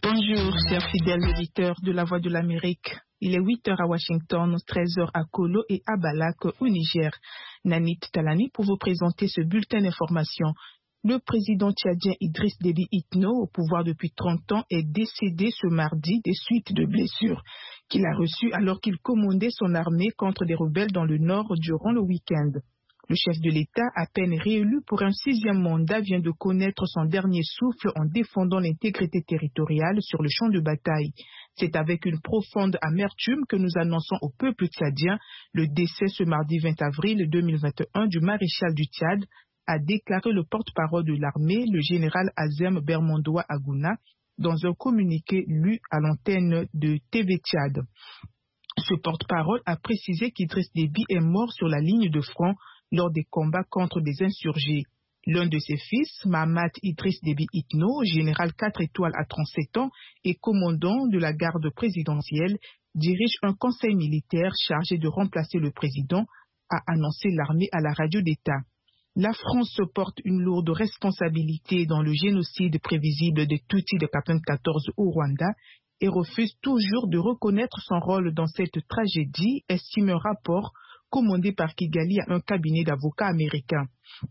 Bonjour, chers fidèles auditeurs de la Voix de l'Amérique. Il est 8 heures à Washington, 13 heures à Kolo et à Balak au Niger. Nanit Talani pour vous présenter ce bulletin d'information. Le président tchadien Idriss Déby Itno, au pouvoir depuis 30 ans, est décédé ce mardi des suites de blessures qu'il a reçues alors qu'il commandait son armée contre des rebelles dans le nord durant le week-end. Le chef de l'État, à peine réélu pour un 6e mandat, vient de connaître son dernier souffle en défendant l'intégrité territoriale sur le champ de bataille. C'est avec une profonde amertume que nous annonçons au peuple tchadien le décès ce mardi 20 avril 2021 du maréchal du Tchad, a déclaré le porte-parole de l'armée, le général Azem Bermondoua Agouna, dans un communiqué lu à l'antenne de TV Tchad. Ce porte-parole a précisé qu'Idriss Déby est mort sur la ligne de front lors des combats contre des insurgés. L'un de ses fils, Mahamat Idriss Déby Itno, général 4 étoiles à 37 ans et commandant de la garde présidentielle, dirige un conseil militaire chargé de remplacer le président, a annoncé l'armée à la radio d'État. La France porte une lourde responsabilité dans le génocide prévisible des Tutsis de 1994 au Rwanda et refuse toujours de reconnaître son rôle dans cette tragédie, estime un rapport commandé par Kigali à un cabinet d'avocats américains.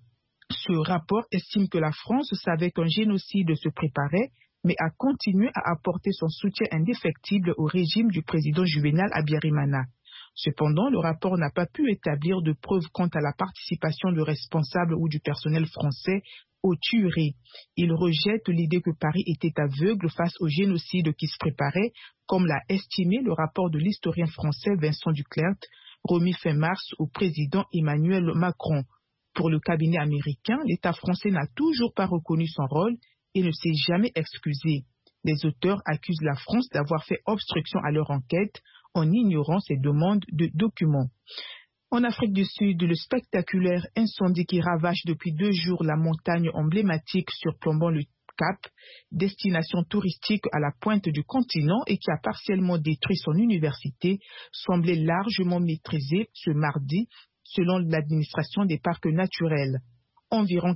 Ce rapport estime que la France savait qu'un génocide se préparait, mais a continué à apporter son soutien indéfectible au régime du président Juvénal Habyarimana. Cependant, le rapport n'a pas pu établir de preuves quant à la participation de responsables ou du personnel français aux tueries. Il rejette l'idée que Paris était aveugle face au génocide qui se préparait, comme l'a estimé le rapport de l'historien français Vincent Duclercq, remis fin mars au président Emmanuel Macron. Pour le cabinet américain, l'État français n'a toujours pas reconnu son rôle et ne s'est jamais excusé. Les auteurs accusent la France d'avoir fait obstruction à leur enquête en ignorant ses demandes de documents. En Afrique du Sud, le spectaculaire incendie qui ravage depuis 2 jours la montagne emblématique surplombant le Cap, destination touristique à la pointe du continent et qui a partiellement détruit son université, semblait largement maîtrisé ce mardi, selon l'administration des parcs naturels. Environ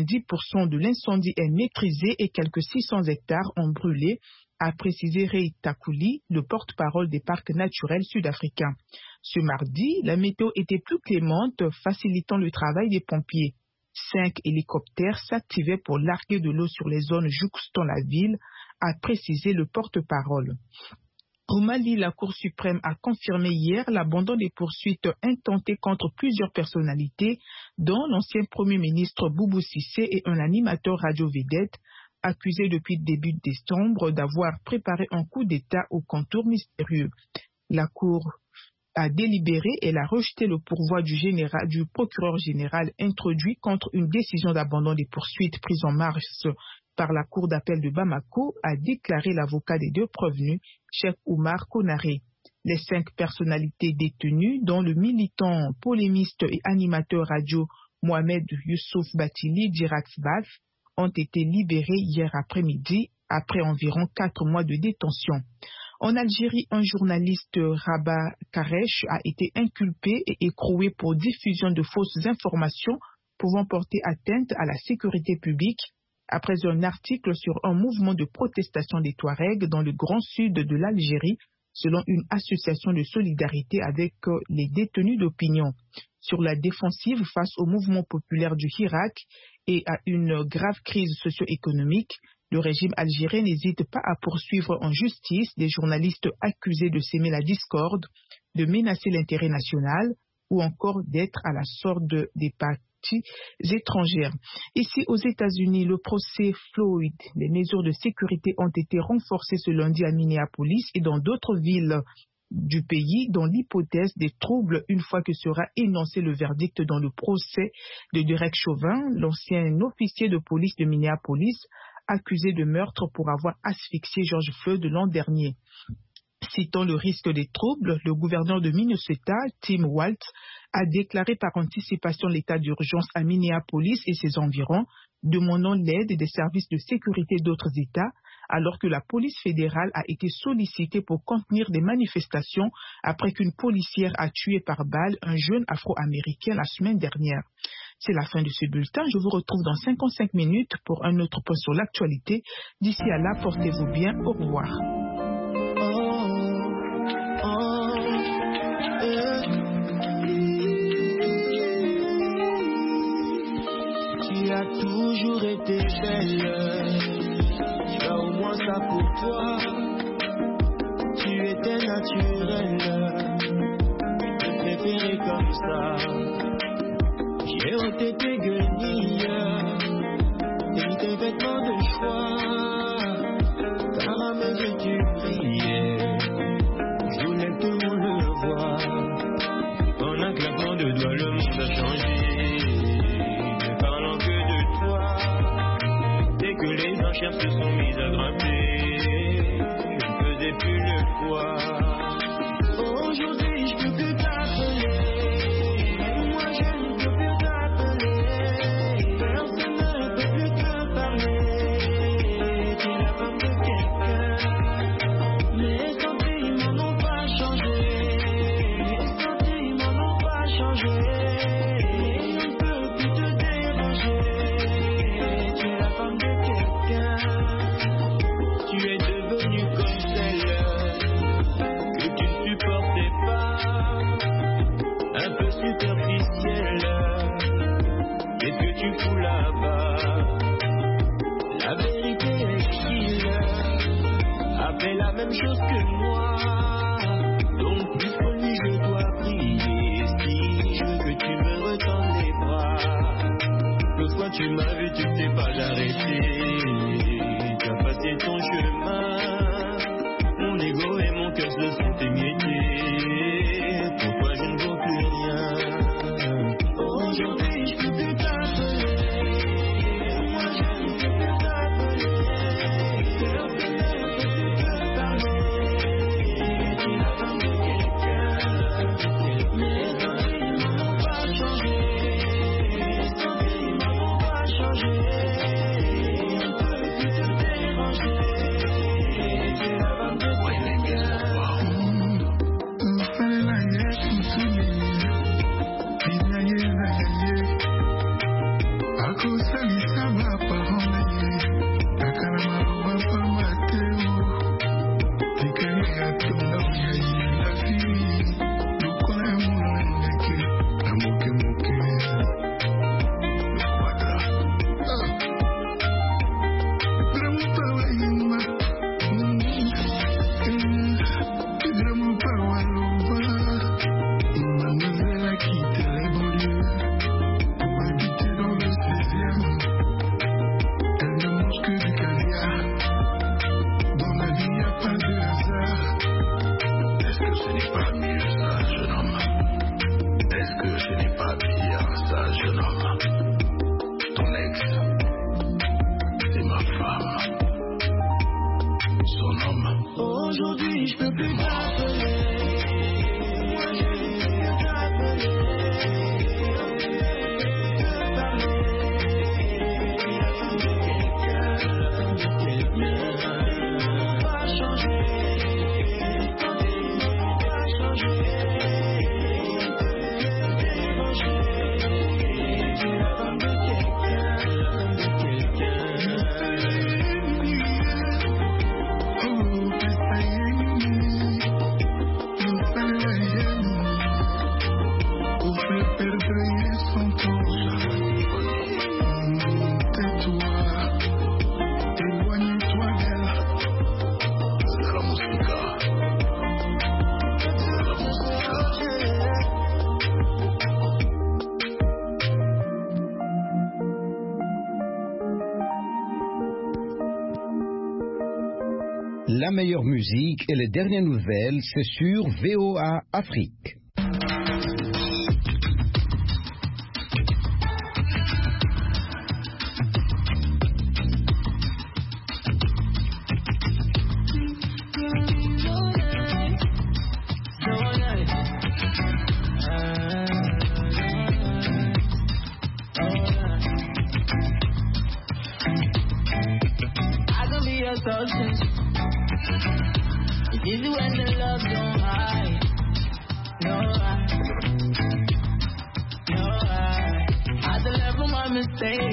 90% de l'incendie est maîtrisé et quelques 600 hectares ont brûlé, a précisé Rei Takuli, le porte-parole des parcs naturels sud-africains. Ce mardi, la météo était plus clémente, facilitant le travail des pompiers. 5 hélicoptères s'activaient pour larguer de l'eau sur les zones jouxtant la ville, a précisé le porte-parole. Au Mali, la Cour suprême a confirmé hier l'abandon des poursuites intentées contre plusieurs personnalités, dont l'ancien Premier ministre Boubou Cissé et un animateur radio-vedette, accusés depuis début décembre d'avoir préparé un coup d'État au contour mystérieux. La Cour a délibéré et a rejeté le pourvoi du procureur général introduit contre une décision d'abandon des poursuites prise en mars par la Cour d'appel de Bamako, a déclaré l'avocat des 2 prévenus, Cheikh Oumar Konaré. Les 5 personnalités détenues, dont le militant, polémiste et animateur radio Mohamed Youssouf Batili d'Irax-Baf, ont été libérés hier après-midi après environ 4 mois de détention. En Algérie, un journaliste, Rabat Karesh, a été inculpé et écroué pour diffusion de fausses informations pouvant porter atteinte à la sécurité publique après un article sur un mouvement de protestation des Touaregs dans le grand sud de l'Algérie, selon une association de solidarité avec les détenus d'opinion. Sur la défensive face au mouvement populaire du Hirak et à une grave crise socio-économique, le régime algérien n'hésite pas à poursuivre en justice des journalistes accusés de s'aimer la discorde, de menacer l'intérêt national ou encore d'être à la sorte des parties étrangères. Ici aux États-Unis, le procès Floyd, les mesures de sécurité ont été renforcées ce lundi à Minneapolis et dans d'autres villes du pays dans l'hypothèse des troubles une fois que sera énoncé le verdict dans le procès de Derek Chauvin, l'ancien officier de police de Minneapolis, accusé de meurtre pour avoir asphyxié George Floyd l'an dernier. Citant le risque des troubles, le gouverneur de Minnesota, Tim Walz, a déclaré par anticipation l'état d'urgence à Minneapolis et ses environs, demandant l'aide des services de sécurité d'autres États, alors que la police fédérale a été sollicitée pour contenir des manifestations après qu'une policière a tué par balle un jeune Afro-Américain la semaine dernière. C'est la fin de ce bulletin. Je vous retrouve dans 55 minutes pour un autre point sur l'actualité. D'ici à là, portez-vous bien. Au revoir. Tu as toujours été belle. Tu as au moins ça pour toi. Tu étais naturelle. Je préférais comme ça. J'ai ôté tes guenilles et tes vêtements de choix. Car à mesure que tu priais, je voulais que tout le monde le voie. En un claquement de doigts, le monde a changé. Ne parlant que de toi. Dès que les enchères se sont mises à grimper, je ne faisais plus le poids. Aujourd'hui, je peux plus t'appeler. La même chose que moi, donc plus pour lui je dois prier. Si je veux que tu me retends les bras, l'autre fois tu m'as vu, tu ne t'es pas arrêté. Tu as passé ton chemin, mon ego et mon cœur se sont émiettés. Pour toi je ne vaux plus rien. Aujourd'hui je peux plus t'appeler. La meilleure musique et les dernières nouvelles, c'est sur VOA Afrique. Is it when the love don't hide? No, I. I say